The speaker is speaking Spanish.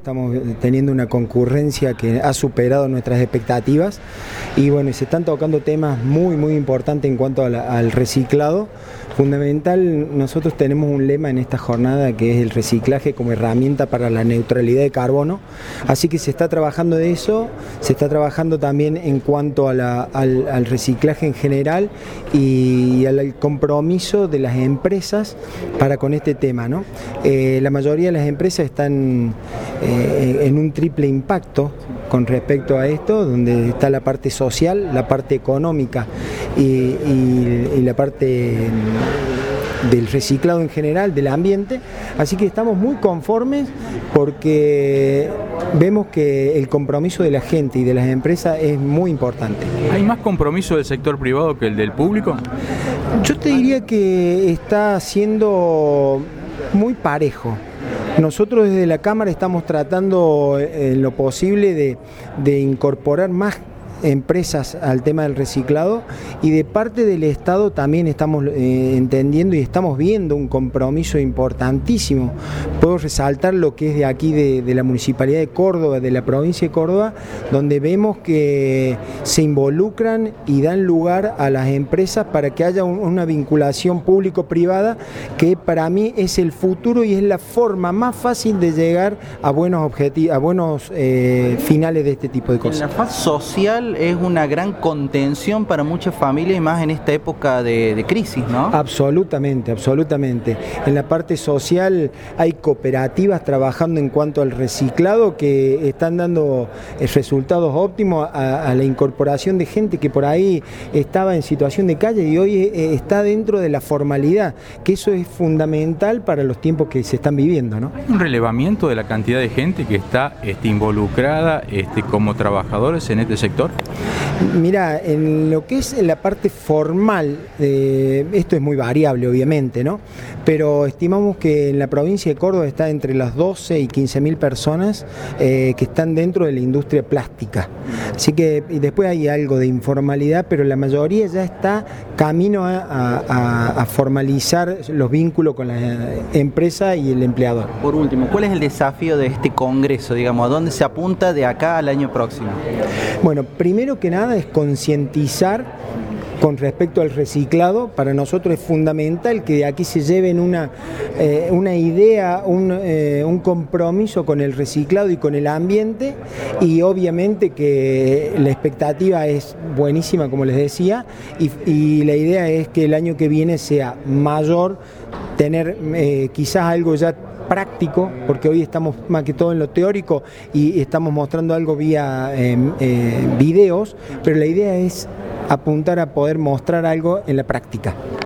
estamos teniendo una concurrencia que ha superado nuestras expectativas y bueno, se están tocando temas muy importantes en cuanto al reciclado. Fundamental, nosotros tenemos un lema en esta jornada que es el reciclaje como herramienta para la neutralidad de carbono, así que se está trabajando de eso, se está trabajando también en cuanto al reciclaje en general y al compromiso de las empresas para con este tema, ¿no? La mayoría de las empresas están en un triple impacto con respecto a esto, donde está la parte social, la parte económica y la parte del reciclado en general, del ambiente, así que estamos muy conformes porque vemos que el compromiso de la gente y de las empresas es muy importante. ¿Hay más compromiso del sector privado que el del público? Yo te diría que está siendo muy parejo. Nosotros desde la Cámara estamos tratando en lo posible de incorporar más empresas al tema del reciclado y de parte del Estado también estamos entendiendo y estamos viendo un compromiso importantísimo. Puedo resaltar lo que es de aquí de la Municipalidad de Córdoba, de la provincia de Córdoba, donde vemos que se involucran y dan lugar a las empresas para que haya una vinculación público-privada que para mí es el futuro y es la forma más fácil de llegar a buenos objetivos, a buenos finales de este tipo de cosas. En la faz social es una gran contención para muchas familias y más en esta época de crisis, ¿no? Absolutamente. En la parte social hay cooperativas trabajando en cuanto al reciclado que están dando resultados óptimos a la incorporación de gente que por ahí estaba en situación de calle y hoy está dentro de la formalidad, que eso es fundamental para los tiempos que se están viviendo, ¿no? ¿Hay un relevamiento de la cantidad de gente que está involucrada como trabajadores en este sector? Mira, en lo que es la parte formal, esto es muy variable obviamente, ¿no? Pero estimamos que en la provincia de Córdoba está entre las 12 y 15.000 personas que están dentro de la industria plástica. Así que y después hay algo de informalidad, pero la mayoría ya está camino a formalizar los vínculos con la empresa y el empleador. Por último, ¿cuál es el desafío de este congreso? Digamos, ¿a dónde se apunta de acá al año próximo? Bueno, primero que nada es concientizar con respecto al reciclado. Para nosotros es fundamental que de aquí se lleven una idea, un compromiso con el reciclado y con el ambiente y obviamente que la expectativa es buenísima, como les decía, y la idea es que el año que viene sea mayor, tener quizás algo ya práctico, porque hoy estamos más que todo en lo teórico y estamos mostrando algo vía videos, pero la idea es apuntar a poder mostrar algo en la práctica.